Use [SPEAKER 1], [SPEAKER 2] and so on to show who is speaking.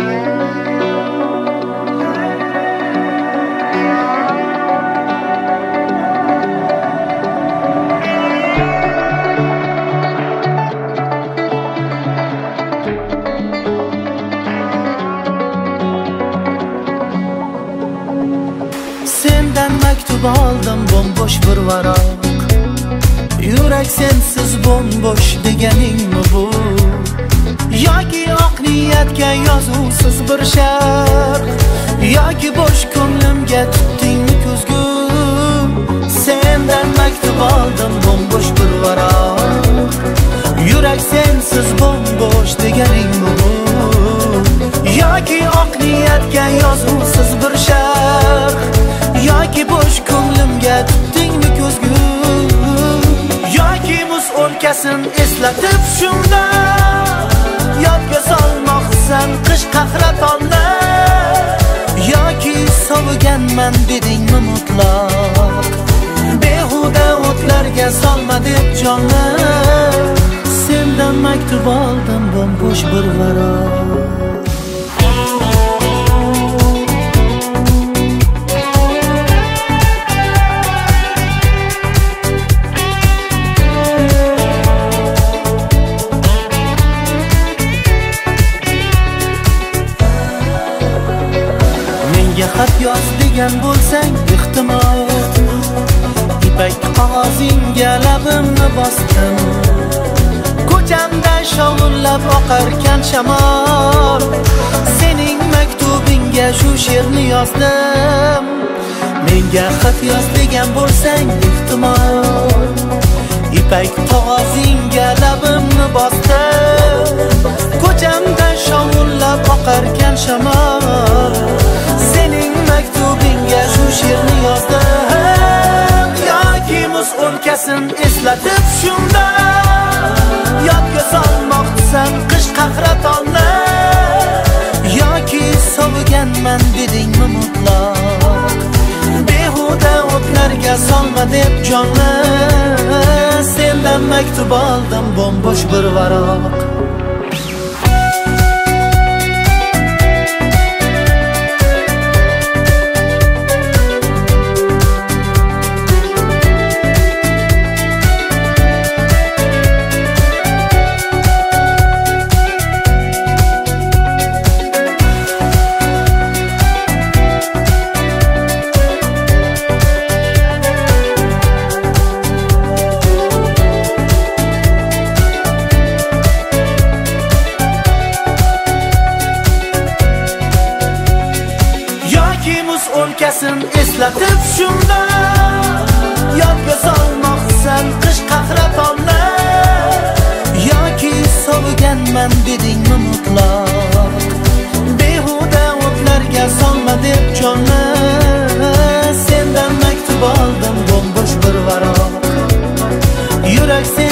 [SPEAKER 1] Sendan maktub oldim bombosh bir varaq. Yurak sensiz bombosh deganingmi bu? Yoki oq niyatga yozuvsiz bir sharh, yoki bosh ko'nglimga tutdingmi ko'zgu? Sendan maktub oldim bombosh bir varaq. Yurak sensiz bombosh deganingmi bu? Yoki oq niyatga yozuvsiz bir sharh, yoki bosh ko'nglimga tutdingmi ko'zgu? Yoki muz o'lkasin eslatib shunda yodga solmoqsan qish qahratonni, yoki soviganman dedingmi mutlaq? Behuda o'tlarga solma deb jonni, sendan maktub oldim bombosh bir varaq. Xat yoz degan bo'lsang ehtimol, ipak qog'ozingga labimni bosdim. Ko'chamda shovullab oqarkan shamol, sening maktubingga shu she'rni yozdim. Menga xat yoz degan bo'lsang ehtimol, ipak qog'ozingga labimni bosdim. Ko'chamda shovullab oqarkan shamol, sening maktubingga shu she'rni yozdim. Yoki muz o'lkasin eslatib shunda yodga solmoqsan qish qahratonni, yoki soviganman dedingmi mutlaq? Behuda o'tlarga solma deb jonni, sendan maktub oldim bombosh bir varaq. O'lkasin eslatib shunda yodga solmoqsan qish qahratonni, yoki soviganman dedingmi mutlaq? Behuda o'tlarga solma deb jonni, sendan maktub oldim bombosh bir varaq. Yurak